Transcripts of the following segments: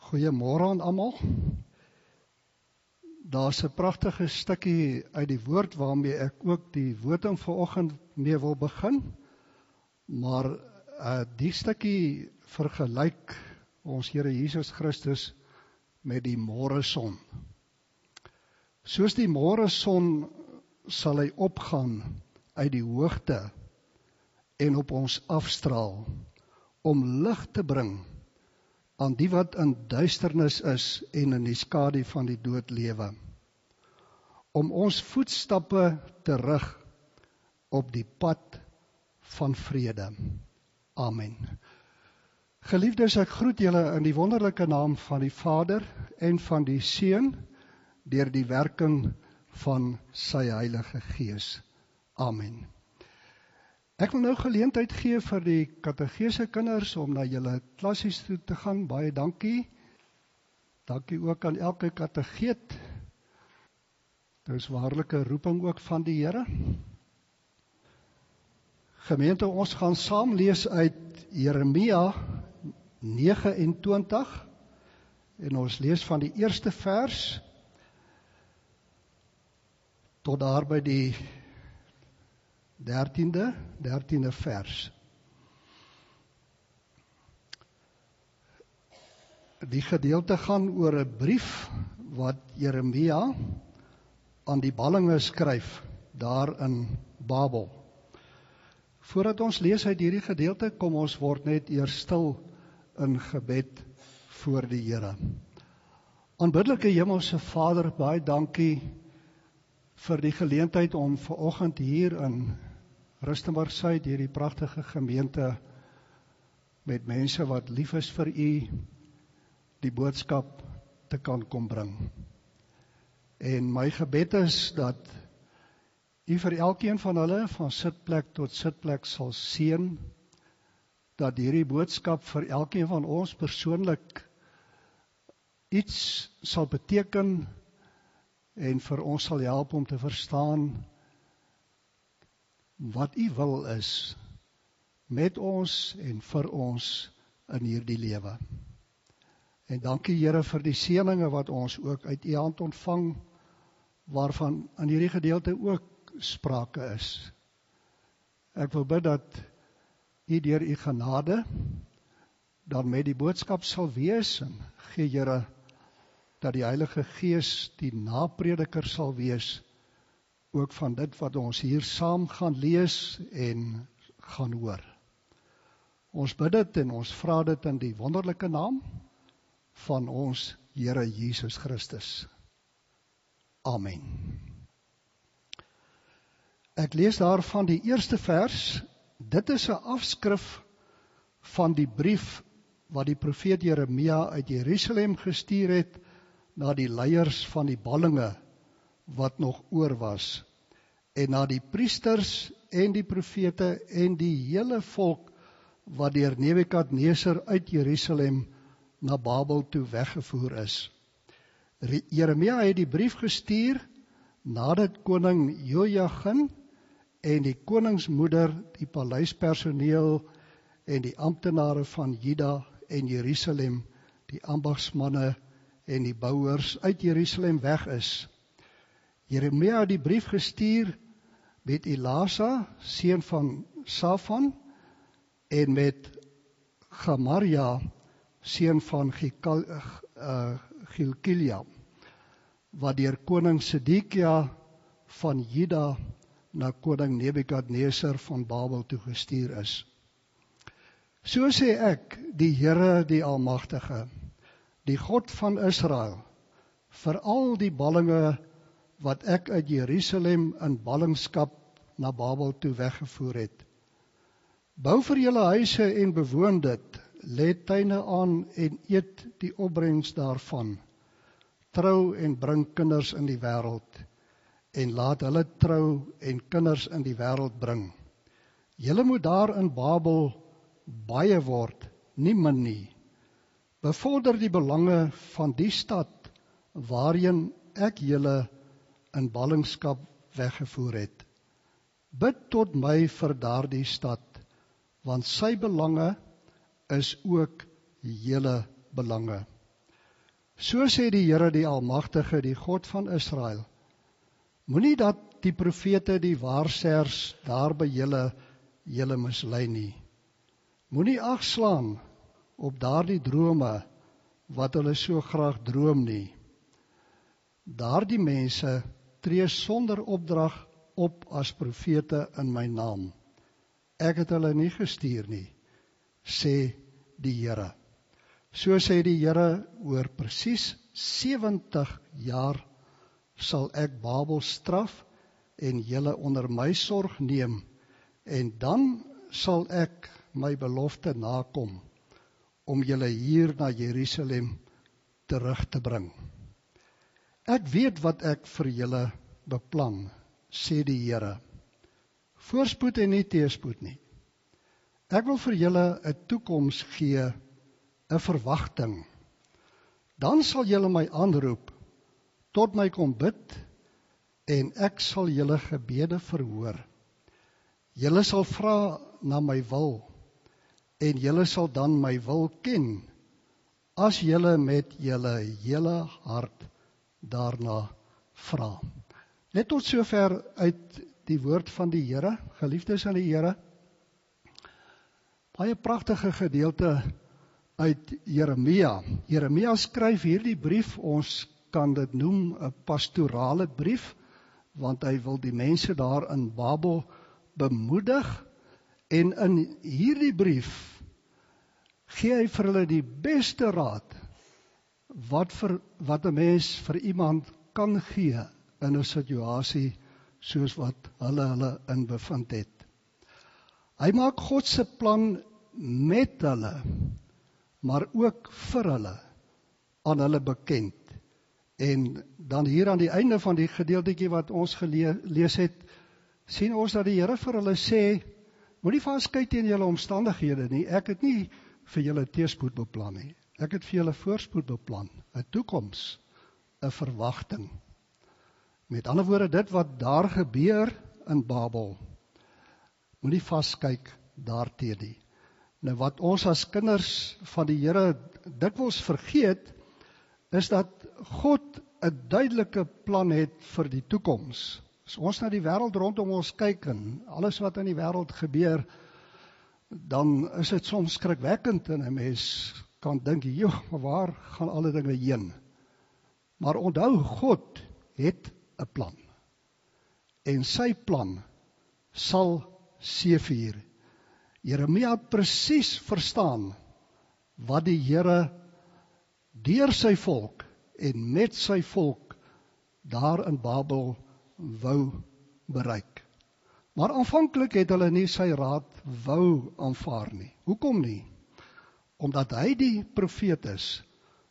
Goeiemôre aan almal. Daar's 'n pragtige stukkie uit die woord waarmee ek ook die woording vanoggend mee wil begin. Maar die stukkie vergelyk ons Here Jesus Christus met die môreson. Soos die môreson sal hy opgaan uit die hoogte en op ons afstraal om lig te bring aan die wat in duisternis is en in die skadu van die dood lewe, om ons voetstappe te rig op die pad van vrede. Amen. Geliefdes, ek groet julle in die wonderlike naam van die Vader en van die Seun, deur die werking van sy Heilige Gees. Amen. Ek wil nou geleentheid gee vir die katedese kinders om na julle klassies toe te gaan. Baie dankie. Dankie ook aan elke kategeet. Dit is waarlik 'n roeping ook van die Here. Gemeente, ons gaan saam lees uit Jeremia 29 en ons lees van die eerste vers tot daar by die 13de vers. Die gedeelte gaan oor 'n brief wat Jeremia aan die ballinge skryf daar in Babel. Voordat ons lees uit hierdie gedeelte, kom ons word net eers stil in gebed voor die Here. Aanbiddelike Hemelse Vader, baie dankie vir die geleentheid om vanoggend hier in Rustenburg-Suid, hierdie pragtige gemeente met mense wat lief is vir U, die boodskap te kan kom bring. En my gebed is dat U vir elkeen van hulle van sitplek tot sitplek sal seën, dat hierdie boodskap vir elkeen van ons persoonlik iets sal beteken en vir ons sal help om te verstaan wat U wil is met ons en vir ons in hierdie lewe. En dankie Here vir die seëninge wat ons ook uit U hand ontvang, waarvan in hierdie gedeelte ook sprake is. Ek wil bid dat U deur U genade dan met die boodskap sal wees en gee Here dat die Heilige Gees die naprediker sal wees, ook van dit wat ons hier saam gaan lees en gaan hoor. Ons bid dit en ons vra dit in die wonderlike naam van ons Here Jesus Christus. Amen. Ek lees daar van die eerste vers. Dit is 'n afskrif van die brief wat die profeet Jeremia uit Jerusalem gestuur het na die leiers van die ballinge wat nog oor was, en na die priesters en die profete en die hele volk wat deur Nebukadneser uit Jerusalem na Babel toe weggevoer is. Jeremia het die brief gestuur nadat koning Jojagin en die koningsmoeder, die paleispersoneel en die amptenare van Juda en Jerusalem, die ambagsmanne en die bouers uit Jerusalem weg is. Jeremia het die brief gestuur met Elasa, seun van Safan, en met Gemaria, seun van Gilkilia, wat deur koning Sedekia van Juda na koning Nebukadneser van Babel toe gestuur is. So sê ek, die Here die Almagtige, die God van Israel, vir al die ballinge wat ek uit Jerusalem in ballingskap na Babel toe weggevoer het. Bou vir julle huise en bewoon dit, lê tuine aan en eet die opbrengs daarvan. Trou en bring kinders in die wêreld, en laat hulle trou en kinders in die wêreld bring. Julle moet daar in Babel baie word, nie min nie. Bevorder die belange van die stad waarheen ek julle in ballingskap weggevoer het. Bid tot my vir daardie stad, want sy belange is ook julle belange. So sê die Here die Almagtige, die God van Israel, moenie dat die profete, die waarsêers daar by julle mislei nie. Moenie ag slaan op daardie drome wat hulle so graag droom nie. Daardie mense tree sonder opdrag op as profete in my naam. Ek het hulle nie gestuur nie, sê die Here. So sê die Here, oor presies 70 jaar sal ek Babel straf en julle onder my sorg neem, en dan sal ek my belofte nakom om julle hier na Jerusalem terug te bring. Ek weet wat ek vir julle beplan, sê die Here. Voorspoed en nie teëspoed nie. Ek wil vir julle 'n toekoms gee, 'n verwagting. Dan sal julle my aanroep, tot my kom bid, en ek sal julle gebede verhoor. Julle sal vra na my wil, en julle sal dan my wil ken, as julle met julle hele hart daarna vra. Net tot sover uit die woord van die Here, geliefdes in die Here. Baie pragtige gedeelte uit Jeremia. Jeremia skryf hierdie brief, ons kan dit noem 'n pastorale brief, want hy wil die mense daar in Babel bemoedig, en in hierdie brief gee hy vir hulle die beste raad wat 'n mens vir iemand kan gee in 'n situasie soos wat hulle in bevind het. Hy maak God se plan met hulle, maar ook vir hulle, aan hulle bekend. En dan hier aan die einde van die gedeeltetjie wat ons gelees het, sien ons dat die Here vir hulle sê, moenie vaskyk teen julle omstandighede nie, ek het nie vir julle teëspoed beplan nie, ek het vir julle voorspoed beplan, 'n toekoms, 'n verwagting. Met ander woorde, dit wat daar gebeur in Babel, moenie vaskyk daarteen nie. Nou wat ons as kinders van die Here dikwels vergeet, is dat God 'n duidelike plan het vir die toekoms. As ons na die wêreld rondom ons kyk en alles wat in die wêreld gebeur, dan is dit soms skrikwekkend en 'n mens kan dink, joh, waar gaan alle dinge heen? Maar onthou, God het 'n plan. En sy plan sal seëvier. Jeremia het presies verstaan wat die Here deur sy volk en met sy volk daar in Babel wou bereik. Maar aanvanklik het hulle nie sy raad wou aanvaar nie. Hoekom nie? Omdat hy die profeet is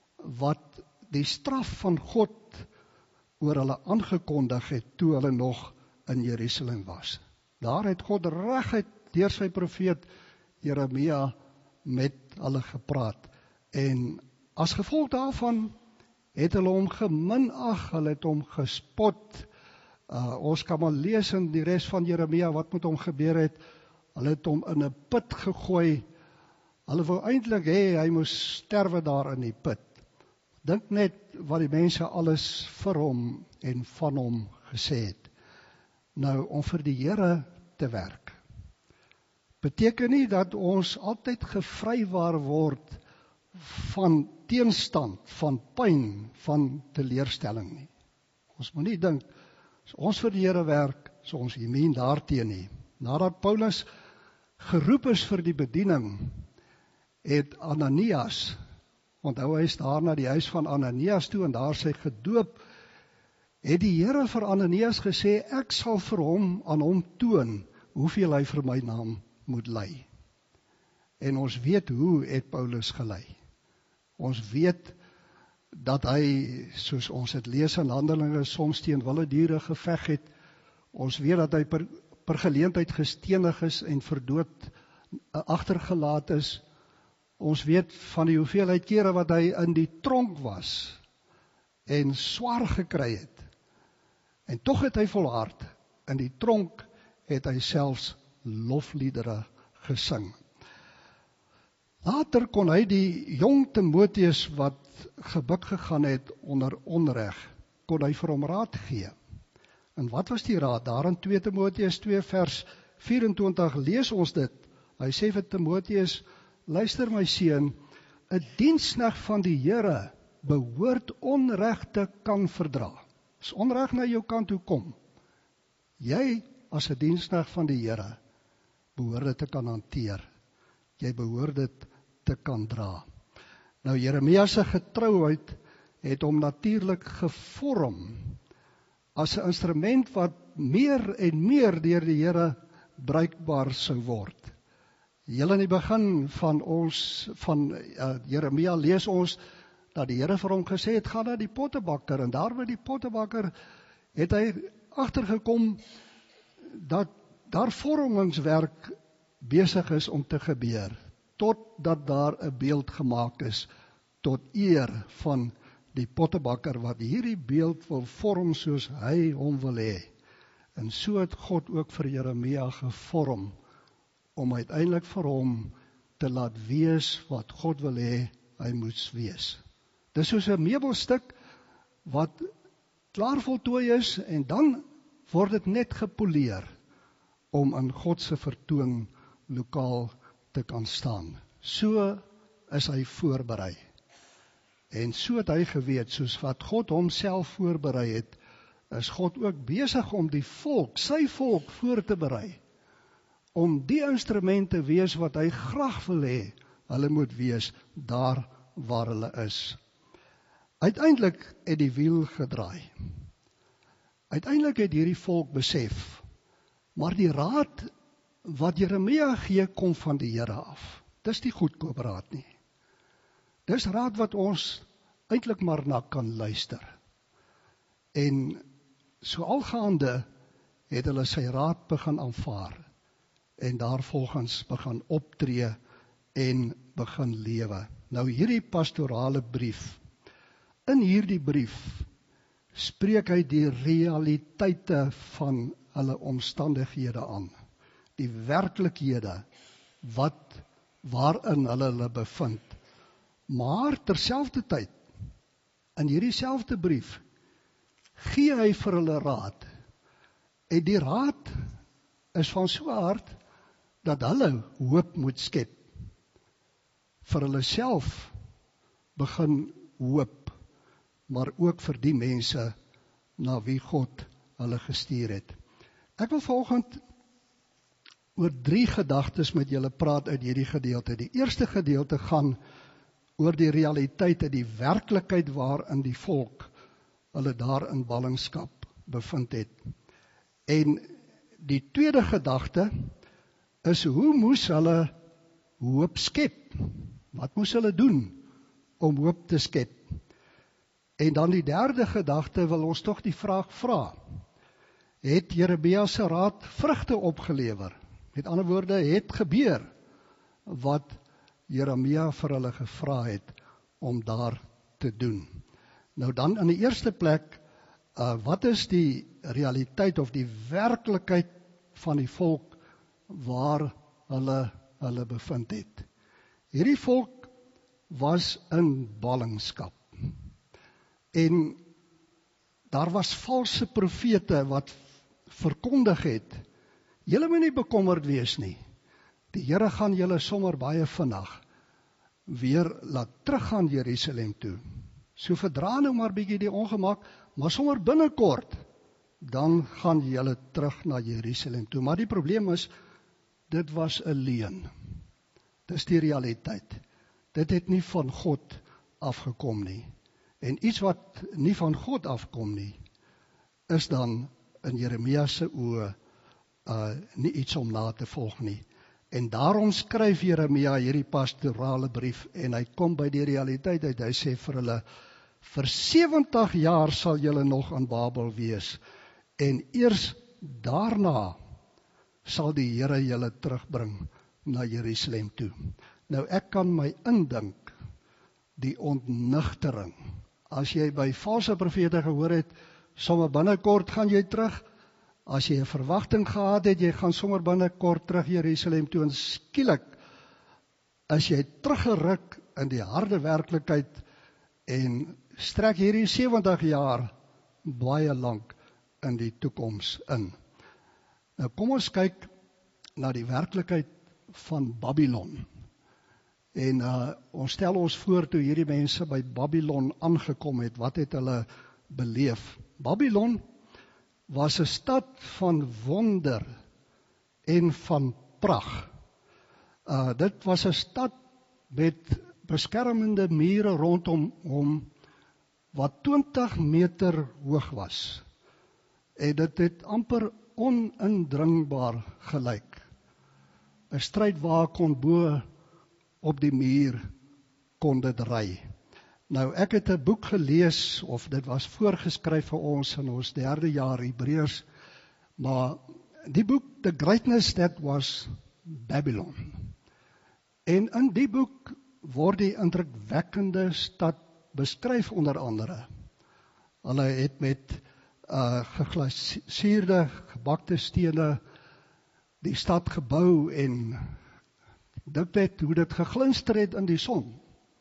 wat die straf van God oor hulle aangekondig het toe hulle nog in Jerusalem was. Daar het God reguit deur sy profeet Jeremia met hulle gepraat. En as gevolg daarvan het hulle hom geminag, hulle het hom gespot. Ons kan maar lees in die res van Jeremia wat met hom gebeur het. Hulle het hom in 'n put gegooi. Hulle wou eintlik hê hy moes sterwe daar in die put. Dink net wat die mense alles vir hom en van hom gesê het. Nou, om vir die Here te werk, beteken nie dat ons altyd gevrywaar word van teenstand, van pyn, van teleurstelling nie. Ons moet nie dink, as ons vir die Here werk, is ons immuun daarteen nie. Nadat Paulus geroep is vir die bediening, het Ananias, onthou hy is daar na die huis van Ananias toe en daar sy gedoop, het die Here vir Ananias gesê, ek sal vir hom aan hom toon hoeveel hy vir my naam moet ly. En ons weet hoe het Paulus gelei. Ons weet dat hy, soos ons het lees in Handelinge, soms teen wilde diere geveg het. Ons weet dat hy per geleentheid gestenig is en vir dood agtergelaat is. Ons weet van die hoeveelheid kere wat hy in die tronk was en swaar gekry het. En tog het hy volhard. In die tronk het hy selfs lofliedere gesing. Later kon hy die jong Timoteus wat gebuk gegaan het onder onreg, kon hy vir hom raad gee. En wat was die raad? Daar in 2 Timoteus 2 vers 24 lees ons dit. Hy sê vir Timoteus, luister my seun, 'n diensknegt van die Here behoort onreg te kan verdra. As onreg na jou kant toe kom, jy as 'n diensknegt van die Here behoort dit te kan hanteer. Jy behoort dit te kan dra. Nou Jeremia se getrouheid het hom natuurlik gevorm as 'n instrument wat meer en meer deur die Here bruikbaar sou word. Heel in die begin van Jeremia lees ons dat die Here vir hom gesê het, gaan na die pottebakker, en daar by die pottebakker het hy agtergekom dat daar vormingswerk besig is om te gebeur, totdat daar 'n beeld gemaak is, tot eer van die pottebakker, wat hierdie beeld wil vorm soos hy hom wil hê. En so het God ook vir Jeremia gevorm, om uiteindelik vir hom te laat wees wat God wil hê hy moes wees. Dis soos 'n meubelstuk wat klaar voltooi is, en dan word dit net gepoleer om in God se vertoon lokaal te kan staan. So is hy voorberei. En so het hy geweet, soos wat God homself voorberei het, is God ook besig om die volk, sy volk voor te berei, om die instrument te wees wat hy graag wil hê, hulle moet wees daar waar hulle is. Uiteindelik het die wiel gedraai. Uiteindelik het hierdie volk besef, maar die raad wat Jeremia gee, kom van die Here af. Dis die goedkoop raad nie. Dis raad wat ons eintlik maar na kan luister. En so algaande het hulle sy raad begin aanvaar, en daarvolgens begin optree en begin lewe. Nou hierdie pastorale brief, in hierdie brief spreek hy die realiteite van hulle omstandighede aan, die werklikhede waarin hulle bevind. Maar terselfdertyd, in hierdie selfde brief, gee hy vir hulle raad. En die raad is van so 'n aard dat hulle hoop moet skep. Vir hulle self begin hoop, maar ook vir die mense na wie God hulle gestuur het. Ek wil vanoggend oor 3 gedagtes met julle praat uit hierdie gedeelte. Die eerste gedeelte gaan oor die realiteite, die werklikheid waarin die volk hulle daar in ballingskap bevind het. En die tweede gedagte is, hoe moes hulle hoop skep? Wat moes hulle doen om hoop te skep? En dan die derde gedagte wil ons tog die vraag vra, het Jeremia se raad vrugte opgelewer? Met ander woorde, het gebeur wat Jeremia vir hulle gevra het om daar te doen. Nou dan in die eerste plek, wat is die realiteit of die werklikheid van die volk waar hulle bevind het? Hierdie volk was in ballingskap. En daar was valse profete wat verkondig het, julle moet nie bekommerd wees nie. Die Here gaan julle sommer baie vinnig weer laat teruggaan Jerusalem toe. So verdra nou maar bietjie die ongemak, maar sommer binnekort, dan gaan julle terug na Jerusalem toe. Maar die probleem is, dit was 'n leuen. Dis die realiteit. Dit het nie van God afgekom nie. En iets wat nie van God afkom nie, is dan in Jeremia se oë nie iets om na te volg nie. En daarom skryf Jeremia hierdie pastorale brief, en hy kom by die realiteit uit. Hy sê vir hulle, vir 70 jaar sal julle nog in Babel wees, en eers daarna sal die Here julle terugbring na Jerusalem toe. Nou ek kan my indink, die ontnigtering, as jy by valse profete gehoor het, sommer binnekort gaan jy terug. As jy 'n verwagting gehad het, jy gaan sommer binnekort terug Jerusalem toe, en skielik is jy teruggeruk in die harde werklikheid en strek hierdie 70 jaar baie lank in die toekoms in. Nou kom ons kyk na die werklikheid van Babylon. En ons stel ons voor toe hierdie mense by Babylon aangekom het, wat het hulle beleef? Babylon was 'n stad van wonder en van pragt. Dit was 'n stad met beskermende mure rondom hom wat 20 meter hoog was. En dit het amper onindringbaar gelyk. 'n Strydwa kon bo op die muur kon dit ry. Nou ek het 'n boek gelees, of dit was voorgeskryf vir ons in ons 3de jaar Hebreërs, maar die boek The Greatness That Was Babylon. En in die boek word die indrukwekkende stad beskryf onder andere. Hulle het met geglaseerde, gebakte stene die stad gebou en dit het hoe dit geglinster het in die son.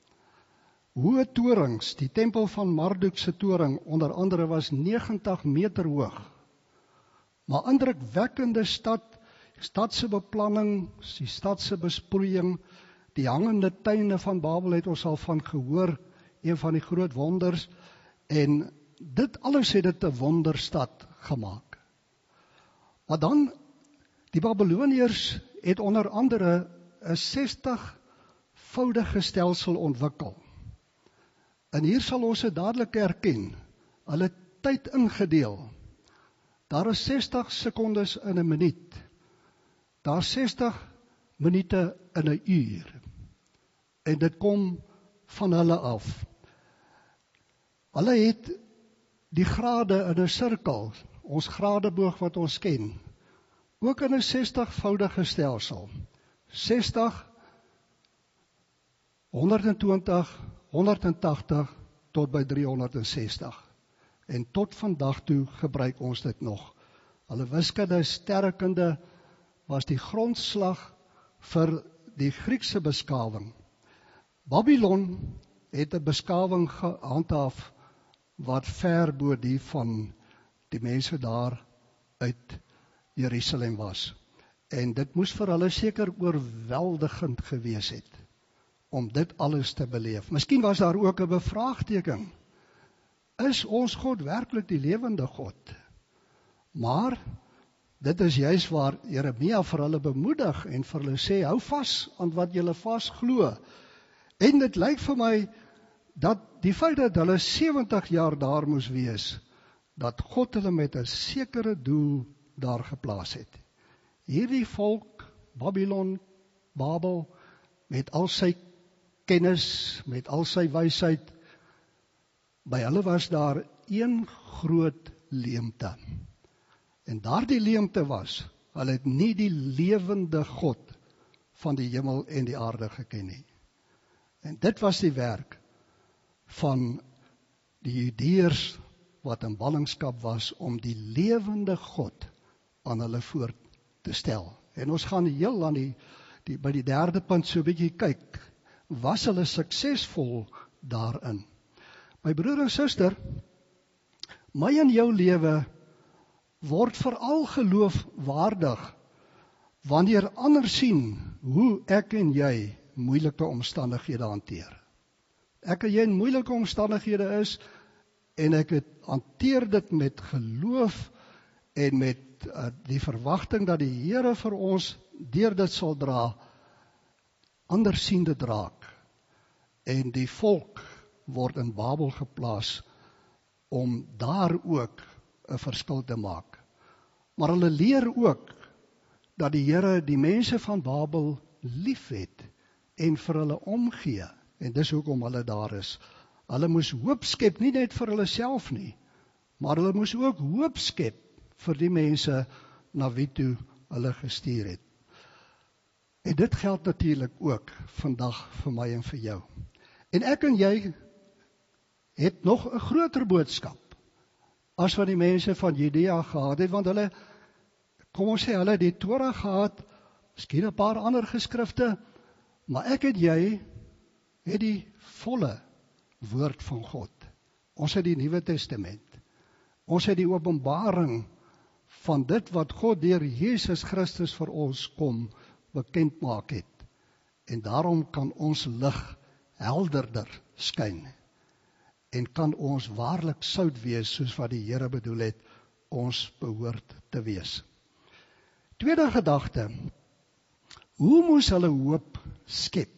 Hoë torings, die tempel van Marduk se toring onder andere was 90 meter hoog. Maar indrukwekkende stadse beplanning, die stadse besproeiing, die hangende tuine van Babel het ons al van gehoor, een van die groot wonders, en dit alles het dit 'n wonderstad gemaak. Maar dan, die Babyloniërs het onder andere 'n 60-voudige stelsel ontwikkel. En hier sal ons dit dadelik herken, hulle tyd ingedeel. Daar is 60 sekondes in 'n minuut. Daar is 60 minute in 'n uur. En dit kom van hulle af. Hulle het die grade in 'n sirkel, ons gradeboog wat ons ken, ook in 'n 60-voudige stelsel. 60, 120, 180 tot by 360. En tot vandag toe gebruik ons dit nog. Hulle wiskunde, sterrekunde was die grondslag vir die Griekse beskawing. Babylon het 'n beskawing gehandhaaf wat ver bo die van die mense daar uit Jerusalem was. En dit moes vir hulle seker oorweldigend gewees het om dit alles te beleef. Miskien was daar ook 'n bevraagteken. Is ons God werklik die lewende God? Maar dit is juis waar Jeremia vir hulle bemoedig en vir hulle sê, hou vas aan wat julle vas glo. En dit lyk vir my dat die feit dat hulle 70 jaar daar moes wees, dat God hulle met 'n sekere doel daar geplaas het. Hierdie volk, Babel, met al sy kennis, met al sy wysheid, by hulle was daar een groot leemte. En daardie leemte was, hulle het nie die lewende God van die hemel en die aarde geken nie. En dit was die werk van die Judeërs wat in ballingskap was om die lewende God aan hulle voor te stel. En ons gaan heel aan by die 3de punt so 'n bietjie kyk. Was hulle suksesvol daarin? My broer en suster, my en jou lewe word veral geloofwaardig wanneer ander sien hoe ek en jy moeilike omstandighede hanteer. Ek en jy in moeilike omstandighede is en ek hanteer dit met geloof en met die verwagting dat die Here vir ons deur dit sal dra, ander sien dit raak. En die volk word in Babel geplaas om daar ook 'n verskil te maak. Maar hulle leer ook dat die Here die mense van Babel liefhet en vir hulle omgee. En dis hoekom hulle daar is. Hulle moes hoop skep, nie net vir hulle self nie, maar hulle moes ook hoop skep vir die mense na wie toe hulle gestuur het. En dit geld natuurlik ook vandag vir my en vir jou. En ek en jy het nog 'n groter boodskap as wat die mense van Judea gehad het, want hulle, kom ons sê, hulle het die Torah gehad, miskien 'n paar ander geskrifte, Maar ek en jy het die volle woord van God. Ons het die Nuwe Testament. Ons het die openbaring van dit wat God deur Jesus Christus vir ons kom bekend maak het. En daarom kan ons lig helderder skyn. En kan ons waarlik sout wees soos wat die Here bedoel het, ons behoort te wees. Tweede gedagte, hoe moes hulle hoop skep?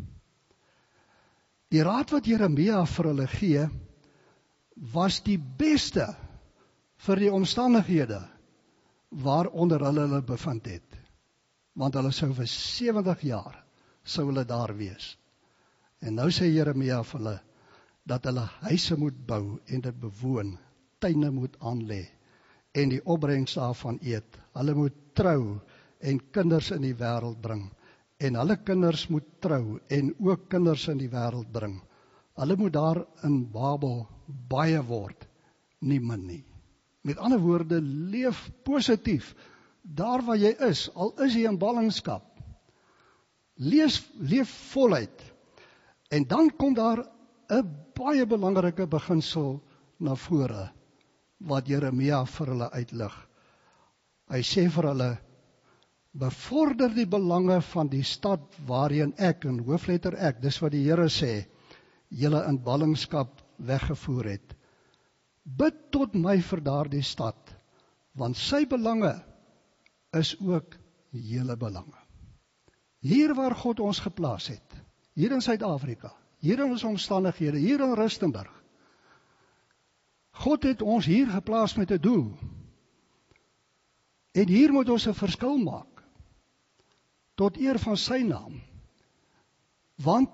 Die raad wat Jeremia vir hulle gee, was die beste vir die omstandighede waaronder hulle bevind het. Want hulle sou vir 70 jaar sou hulle daar wees. En nou sê Jeremia vir hulle dat hulle huise moet bou en dit bewoon, tuine moet aanlê en die opbrengs daarvan eet. Hulle moet trou en kinders in die wêreld bring. En hulle kinders moet trou en ook kinders in die wêreld bring. Hulle moet daar in Babel baie word, nie min nie. Met ander woorde, leef positief daar waar jy is, al is jy in ballingskap. Leef voluit. En dan kom daar 'n baie belangrike beginsel na vore, wat Jeremia vir hulle uitlig. Hy sê vir hulle, bevorder die belange van die stad waarheen ek, in hoofletter ek, dis wat die Here sê, julle in ballingskap weggevoer het. Bid tot my vir daardie stad, want sy belange is ook julle belange. Hier waar God ons geplaas het, hier in Suid-Afrika, hier in ons omstandighede, hier in Rustenburg, God het ons hier geplaas met 'n doel. En hier moet ons 'n verskil maak, tot eer van sy naam. Want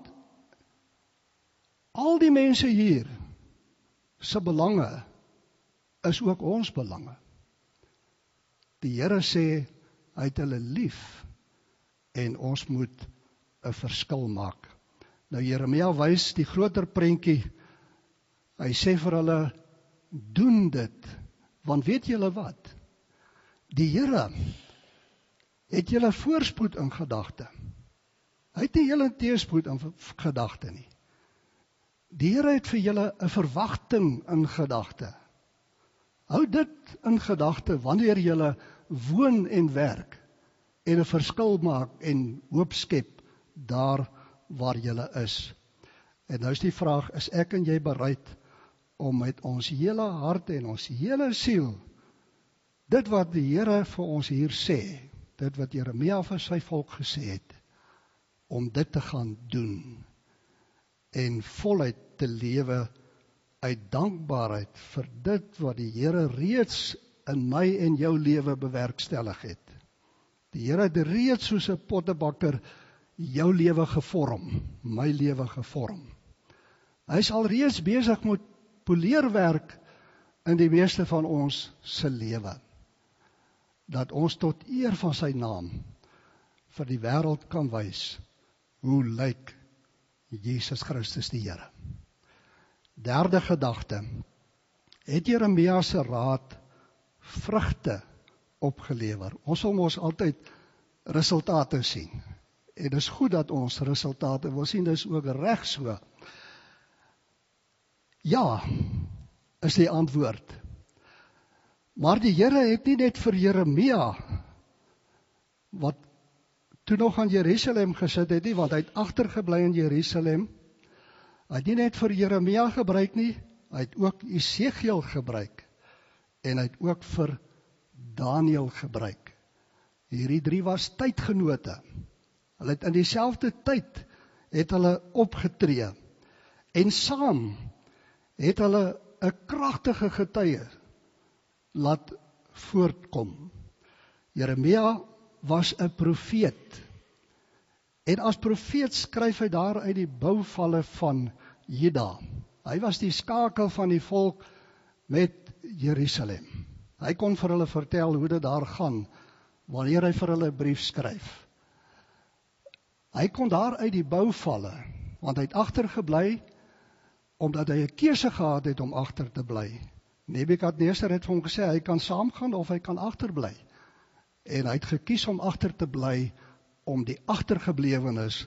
al die mense hier se belange is ook ons belange. Die Here sê hy het hulle lief en ons moet 'n verskil maak. Nou Jeremia wys die groter prentjie. Hy sê vir hulle, doen dit, want weet julle wat? Die Here het julle voorspoed in gedagte. Hy het nie julle teëspoed in gedagte nie. Die Here het vir julle 'n verwagting in gedagte. Hou dit in gedagte wanneer julle woon en werk en 'n verskil maak en hoop skep daar waar julle is. En nou is die vraag, is ek en jy bereid om met ons hele hart en ons hele siel dit wat die Here vir ons hier sê, dit wat Jeremia vir sy volk gesê het, om dit te gaan doen en voluit te lewe uit dankbaarheid vir dit wat die Here reeds in my en jou lewe bewerkstellig het. Die Here het reeds soos 'n pottebakker jou lewe gevorm, my lewe gevorm. Hy is al reeds besig met poleerwerk in die meeste van ons se lewe, dat ons tot eer van sy naam vir die wêreld kan wys hoe lyk Jesus Christus die Here. Derde gedagte, het Jeremia se raad vrugte opgelewer. Ons wil mos altyd resultate sien. En dit is goed dat ons resultate wil sien, dit is ook reg so. Ja, is die antwoord. Maar die Here het nie net vir Jeremia, wat toe nog aan Jerusalem gesit het nie, want hy het agtergebly in Jerusalem. Hy het nie net vir Jeremia gebruik nie, hy het ook Esegiel gebruik. En hy het ook vir Daniël gebruik. Hierdie 3 was tydgenote. Hulle het in dieselfde tyd het hulle opgetree. En saam het hulle 'n kragtige getuie laat voortkom. Jeremia was 'n profeet. En as profeet skryf hy daar uit die bouvalle van Juda. Hy was die skakel van die volk met Jerusalem. Hy kon vir hulle vertel hoe dit daar gaan, wanneer hy vir hulle 'n brief skryf. Hy kon daar uit die bouvalle, want hy het agtergebly, omdat hy 'n keuse gehad het om agter te bly. Nebukadneser het vir hom gesê, hy kan saamgaan of hy kan agterbly. En hy het gekies om agter te bly, om die agtergeblewenes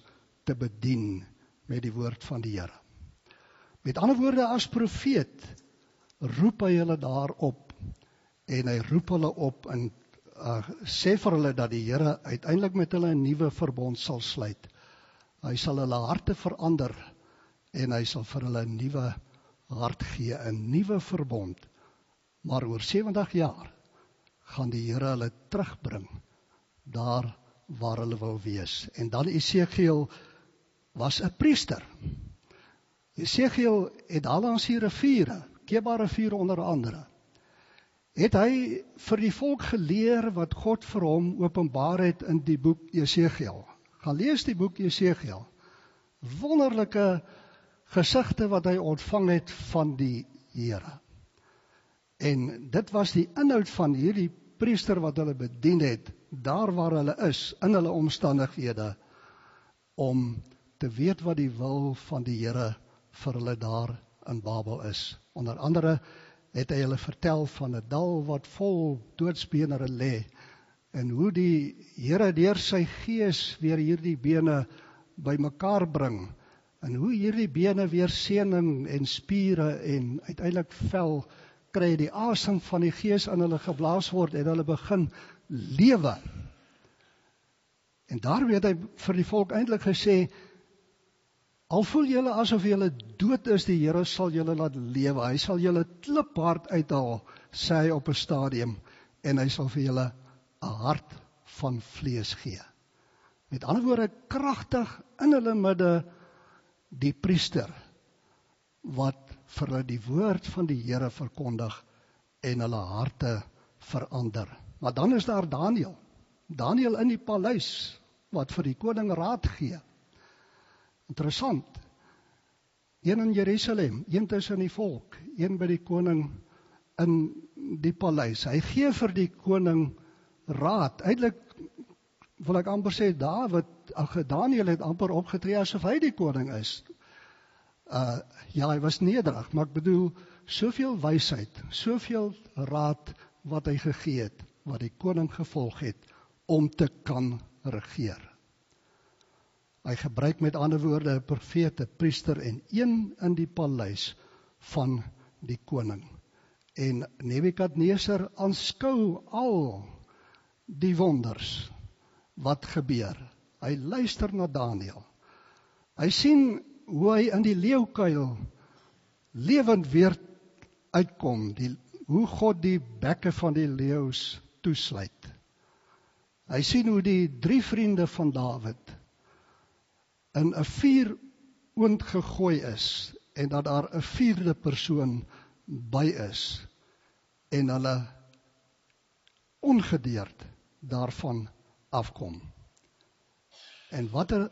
te bedien met die woord van die Here. Met ander woorde, as profeet roep hy hulle daarop, en hy roep hulle op en sê vir hulle dat die Here uiteindelik met hulle 'n nuwe verbond sal sluit. Hy sal hulle harte verander en hy sal vir hulle 'n nuwe hart gee, 'n nuwe verbond. Maar oor 70 jaar gaan die Here hulle terugbring daar waar hulle wil wees. En dan Esegiel was 'n priester. Esegiel het al langs die riviere, Keba rivier onder andere, het hy vir die volk geleer wat God vir hom openbaar het in die boek Esegiel. Gaan lees die boek Esegiel. Wonderlike gesigte wat hy ontvang het van die Here. En dit was die inhoud van hierdie priester wat hulle bedien het, daar waar hulle is, in hulle omstandighede, om te weet wat die wil van die Here vir hulle daar in Babel is. Onder andere het hy hulle vertel van 'n dal wat vol doodsbene lê, en hoe die Here deur sy gees weer hierdie bene bymekaar bring, en hoe hierdie bene weer seëning en spiere en uiteindelik vel kry, die asem van die gees in hulle geblaas word en hulle begin lewe. En daarmee het hy vir die volk eintlik gesê, al voel julle asof julle dood is, die Here sal julle laat lewe. Hy sal julle kliphard uithaal, sê hy op 'n stadium, en hy sal vir julle 'n hart van vlees gee. Met ander woorde, kragtig in hulle midde die priester, wat vir hulle die woord van die Here verkondig en hulle harte verander. Maar dan is daar Daniël. Daniël in die paleis, wat vir die koning raad gee. Interessant. Een in Jerusalem, een tussen die volk, een by die koning in die paleis. Hy gee vir die koning raad. Eintlik wil ek amper sê, Daniël het amper opgetree asof hy die koning is. Ja, hy was nederig, maar ek bedoel, soveel wysheid, soveel raad wat hy gegee het, wat die koning gevolg het, om te kan regeer. Hy gebruik met ander woorde 'n profeet, 'n priester en een in die paleis van die koning. En Nebukadneser aanskou al die wonders wat gebeur. Hy luister na Daniël. Hy sien hoe hy in die leeukuil lewend weer uitkom, hoe God die bekke van die leeu's toesluit. Hy sien hoe die 3 vriende van Dawid in 'n vuuroond gegooi is, en dat daar 'n 4de persoon by is, en hulle ongedeerd daarvan afkom. En watter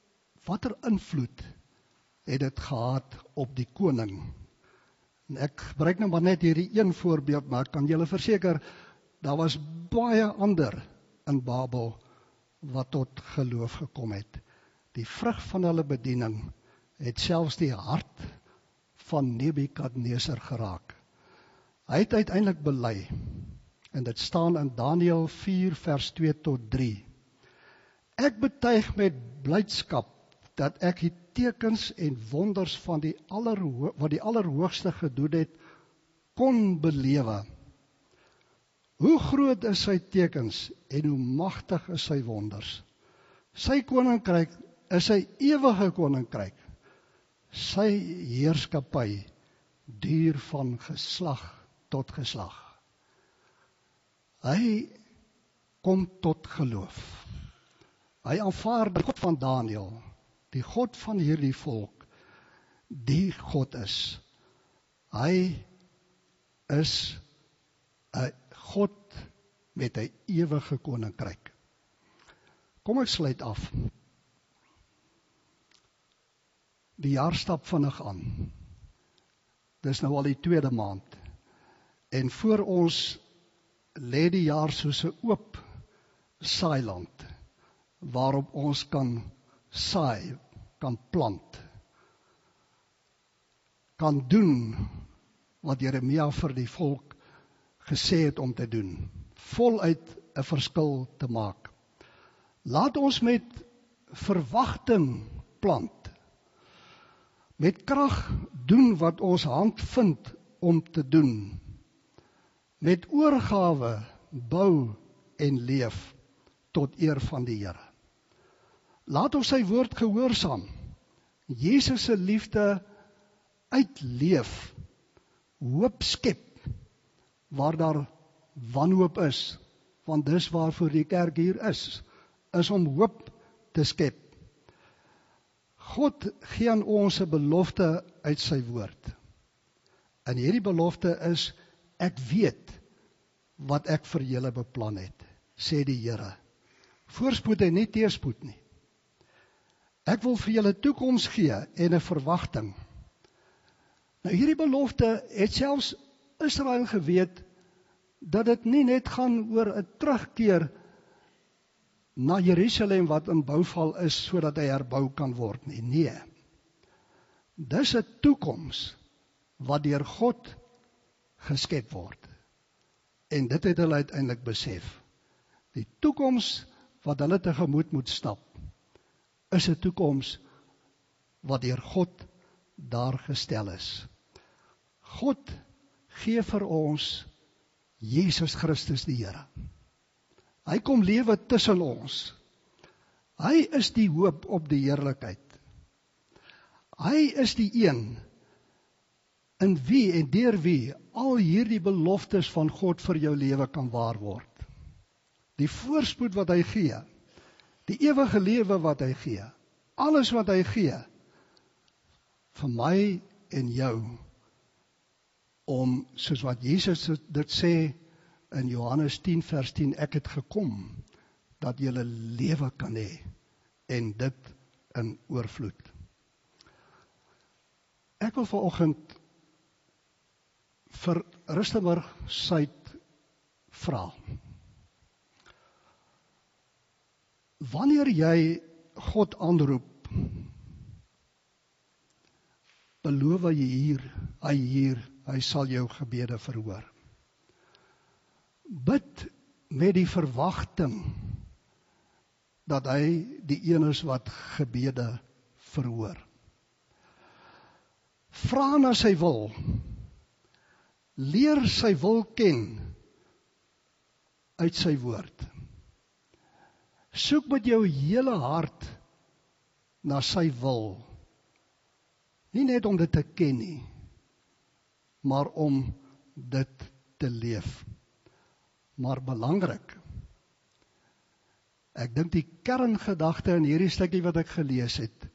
invloed het dit gehad op die koning? En ek gebruik nou maar net hierdie een voorbeeld, maar ek kan julle verseker, daar was baie ander in Babel wat tot geloof gekom het. Die vrug van hulle bediening het selfs die hart van Nebukadneser geraak. Hy het uiteindelik bely, en dit staan in Daniël 4 vers 2 tot 3. Ek betuig met blydskap dat ek die tekens en wonders van wat die Allerhoogste gedoen het, kon belewe. Hoe groot is sy tekens en hoe magtig is sy wonders. Sy koninkryk is sy ewige koninkryk. Sy heerskappy duur van geslag tot geslag. Hy kom tot geloof. Hy aanvaar die God van Daniël, die God van hierdie volk, die God is. Hy is 'n God met 'n ewige koninkryk. Kom ek sluit af. Die jaar stap vinnig aan. Dis nou al die 2de maand. En voor ons lê die jaar soos 'n oop saailand, waarop ons kan saai, kan plant, kan doen wat Jeremia vir die volk gesê het om te doen, voluit 'n verskil te maak. Laat ons met verwagting plant. Met krag doen wat ons hand vind om te doen. Met oorgawe bou en leef tot eer van die Here. Laat ons sy woord gehoorsaam, Jesus se liefde uitleef, hoop skep, waar daar wanhoop is, want dis waarvoor die kerk hier is om hoop te skep. God gee aan ons 'n belofte uit sy woord. En hierdie belofte is, ek weet wat ek vir julle beplan het, sê die Here. Voorspoed en nie teëspoed nie. Ek wil vir julle toekoms gee en 'n verwagting. Nou hierdie belofte het selfs Israel geweet, dat dit nie net gaan oor 'n terugkeer na Jerusalem wat in bouval is, sodat hy herbou kan word nie. Nee. Dis 'n toekoms wat deur God geskep word. En dit het hulle uiteindelik besef. Die toekoms wat hulle tegemoet moet stap, is 'n toekoms wat deur God daar gestel is. God gee vir ons Jesus Christus die Here. Hy kom lewe tussen ons. Hy is die hoop op die heerlikheid. Hy is die een in wie en deur wie al hierdie beloftes van God vir jou lewe kan waar word. Die voorspoed wat hy gee, die ewige lewe wat hy gee, alles wat hy gee, vir my en jou, om, soos wat Jesus dit sê in Johannes 10 vers 10, ek het gekom, dat julle lewe kan hê, en dit in oorvloed. Ek wil vanoggend vir Rustenburg Suid vra. Wanneer jy God aanroep, beloof hy sal jou gebede verhoor. Bid met die verwagting dat hy die een is wat gebede verhoor. Vra na sy wil. Leer sy wil ken uit sy woord. Soek met jou hele hart na sy wil. Nie net om dit te ken nie, maar om dit te leef. Maar belangrik, ek dink die kerngedagte in hierdie stukkie wat ek gelees het,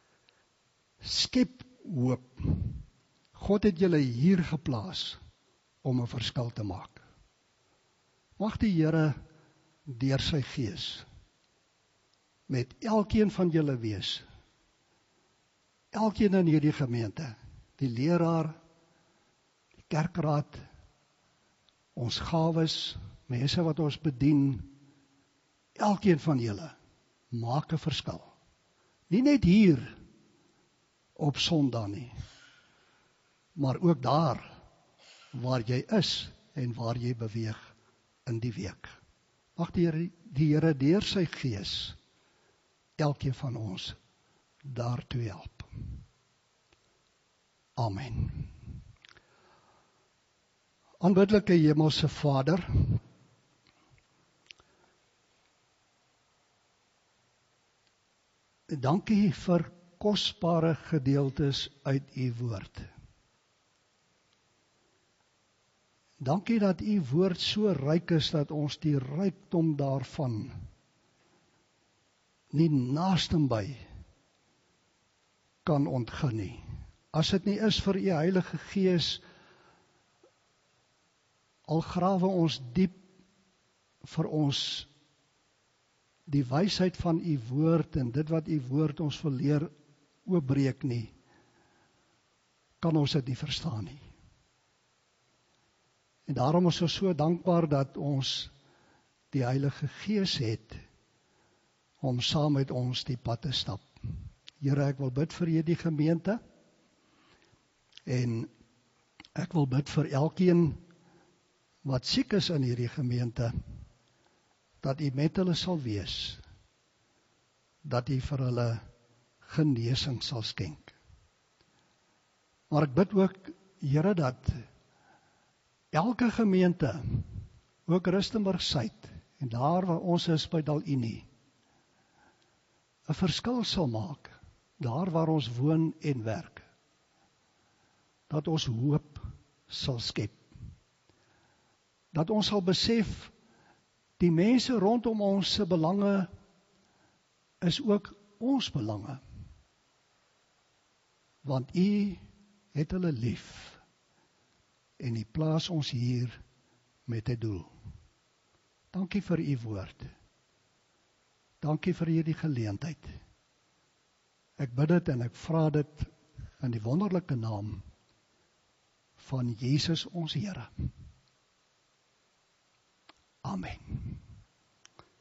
skep hoop. God het julle hier geplaas om 'n verskil te maak. Mag die Here deur sy Gees met elkeen van julle wees. Elkeen in hierdie gemeente, die leraar, die kerkraad, ons gawes, mense wat ons bedien, elkeen van julle maak 'n verskil. Nie net hier op Sondag nie, maar ook daar waar jy is en waar jy beweeg in die week. Mag die Here deur sy Gees elkeen van ons daartoe help. Amen. Aanbiddelike Hemelse Vader, dankie vir kosbare gedeeltes uit u woord. Dankie dat u woord so ryk is dat ons die rykdom daarvan nie naastenby kan ontgin nie. As dit nie is vir u Heilige Gees, al grawe ons diep vir ons die wysheid van u woord en dit wat u woord ons wil leer oopbreek nie, kan ons dit nie verstaan nie. En daarom is ons so dankbaar dat ons die Heilige Gees het om saam met ons die pad te stap. Here, ek wil bid vir hierdie gemeente en ek wil bid vir elkeen wat siek is in hierdie gemeente, dat u met hulle sal wees, dat u vir hulle genesing sal skenk. Maar ek bid ook, Here, dat elke gemeente, ook Rustenburg Suid, en daar waar ons is by Dalunie, 'n verskil sal maak, daar waar ons woon en werk. Dat ons hoop sal skep. Dat ons sal besef, die mense rondom ons se belange is ook ons belange. Want U het hulle lief en U plaas ons hier met 'n doel. Dankie vir U woord. Dankie vir hierdie geleentheid. Ek bid dit en ek vra dit in die wonderlike naam van Jesus ons Here. Amen.